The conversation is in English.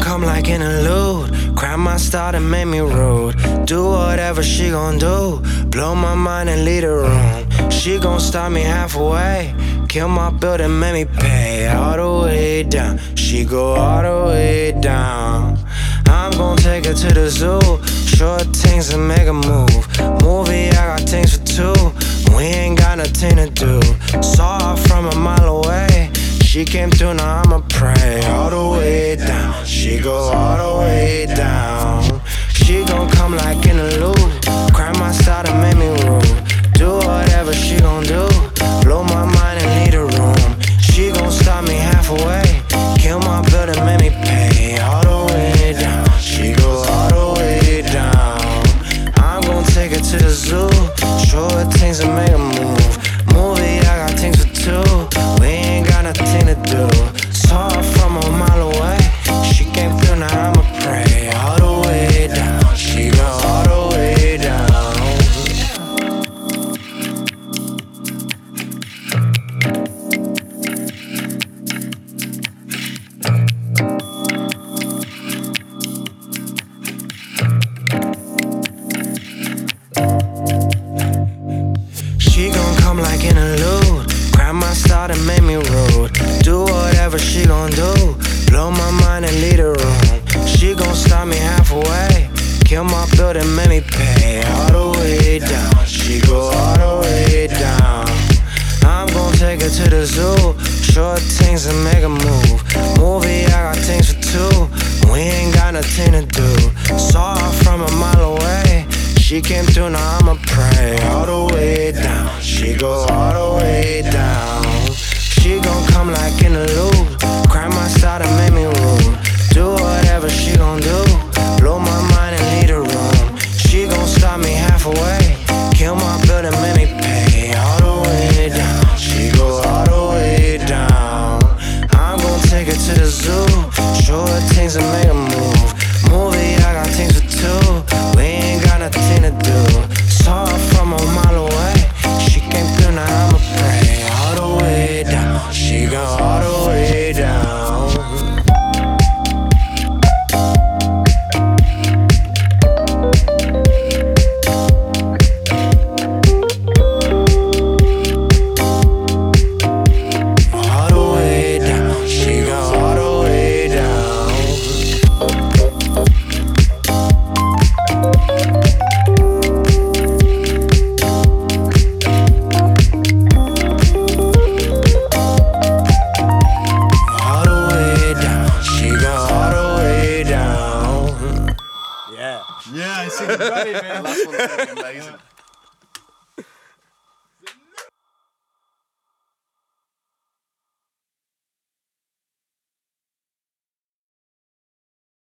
come like an interlude. Cry my style and make me rude. Do whatever she gon' do. Blow my mind and leave the room. She gon' stop me halfway. Kill my bill and make me pay all the way down. She go all the way down. I'm gon' take her to the zoo. Short things and make a move. Movie, I got things for two. We ain't got nothing to do. Saw her from a mile away. She came through, now I'ma pray all the way down. She go all the way down. She gon' come like in a loop. Cry my style to make me rude. Do whatever she gon' do. Blow my mind and leave the room. She gon' stop me halfway. Kill my bill and make me pay all the way down. She go all the way down. I'm gon' take her to the zoo. Show her things and make a move. Movie, I got things for two. We ain't got nothing to do. Saw her from a mile away. She came through, now I'ma pray all the way down. She go all the way down. She gon' come like an interlude. Cry my style and make me rude. Do whatever she gon' do. Blow my mind and leave the room. She gon' stop me halfway. Kill my bill and make me pay all the way down. She go all the way down. I'm gon' take her to the zoo. Short things and make a move. Movie, I got things for two. We ain't got nothing to do. Saw her from a mile away. She came through, now I'ma pray all the way down. She go all the way down. She gon' come like in a loop. Cry my style to make me rude. Do whatever she gon' do. Blow my mind and leave the room. She gon' stop me halfway. Kill my bill and make me pay all the way down. She go all the way down. I'm gon' take her to the zoo. Show her things and make a move. Movie, I got things for two. We ain't got nothing to do. Saw her from a mile away. She came through, now I'ma pray all the way down. She go all the way down. All the way down. She go all the way down. All the way down. She go all the way down. Yeah, I see the buddy, man. Last one's gonna be amazing.